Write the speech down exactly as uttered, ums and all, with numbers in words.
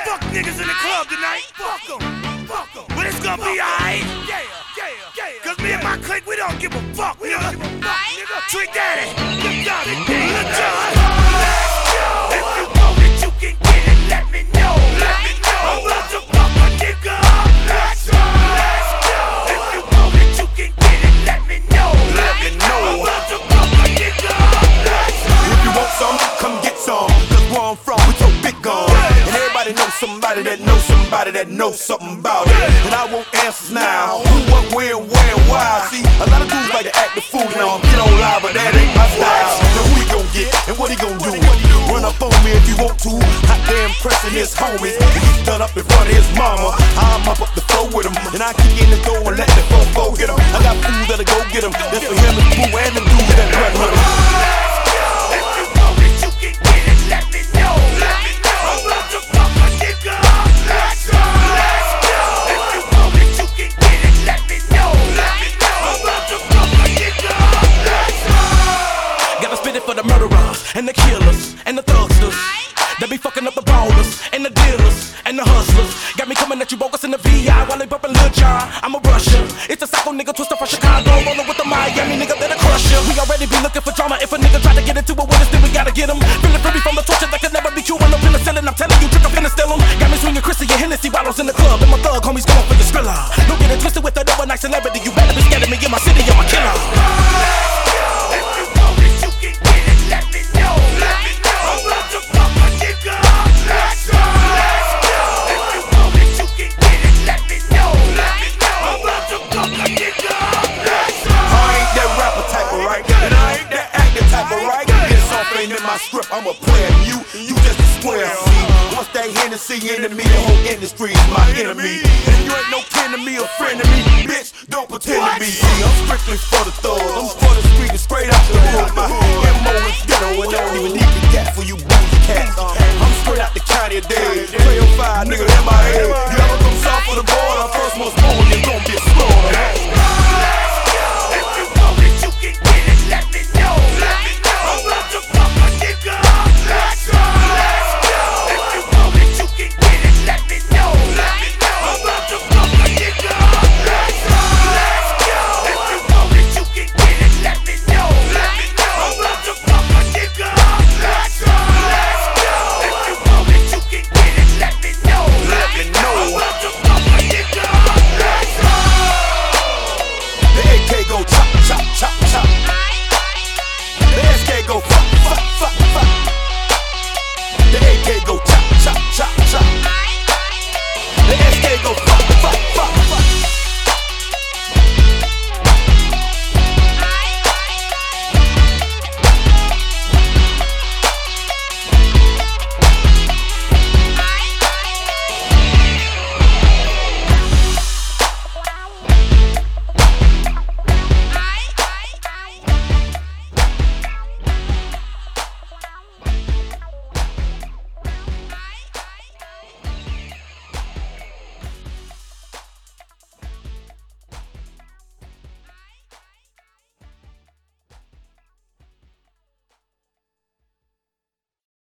fuck niggas in the club tonight. Fuck them, fuck them. But it's gonna be alright. Yeah, yeah, yeah. Cause me and my clique, we don't give a fuck, we nigga. Don't give a fuck, nigga. Trick Daddy, Lil Jon, Lil Jon. Let's go. If you know that you can get it, let me know. Let me know. I'm about to fuck a nigga. Let's go. Let's go. If you know that you can get it, let me know. Let me know. I'm about to fuck a nigga. Let's go. If you want some, come get some. Cause where I'm from, we so big gun. And everybody knows somebody that knows somebody that knows something about it. And I want answers now. Who, what, where, where, why? See, a lot of dudes like to act the fool now. Get on live, but that ain't my style. So who he gon' get and what he gon' do? Run up on me if you want to. Hot damn pressing his homies. He's done up in front of his mama. I'm up up the floor with him. And I kick in the door and let the fofo get him. I got food that'll go get him. That's for him and Boo and them dudes that run with him. If you know that you can get it, let me know. Let me know. I'm about to fuck a nigga. Let's go. Let's go. If you know that you can get it, let me know. Let me know. I'm about to fuck a nigga. Let's go. Gotta spit it for the murderers and the killers and the thugsters. They be fucking up the ballers and the dealers and the hustlers. Got me coming at you bogus in the V I while they bumpin' Lil Jon. I'm a rusher. It's a psycho nigga twister from Chicago, rollin' with the Miami nigga that'll crush ya. We already be looking for drama. If a nigga try to get into it with us, then we gotta get him. Feelin' free from the torture that could never be cured. No penicillin, I'm telling you, trick, I'm finna steal him. Got me swinging Chrissy and Hennessy bottles in the club, and my thug homies going for the skrilla. Don't get it twisted with that overnight celebrity. You better be scared of me in my city, I'm a killer. If you know that you can get it, let me know. Let me know. I'm about to fuck a nigga. Let's go. Let's go. If you know that you can get it, let me know. Let me know. I'm about to fuck a nigga. Let's go. I ain't that rapper type of right, and I ain't that actor type of right. This off ain't in my script, I'm a player. You, you just a square. See, once that Hennessy enemy, the whole industry is my enemy. And you ain't no kin to me or friend to me, bitch. Don't pretend to be. See, I'm strictly for the thugs. I'm for the street and straight out the hood. My M O is ghetto, and I don't even need the gat for you boozy cats. I'm straight out the county of dead. three oh five, nigga, in my head. You ever come south of the border? First most born.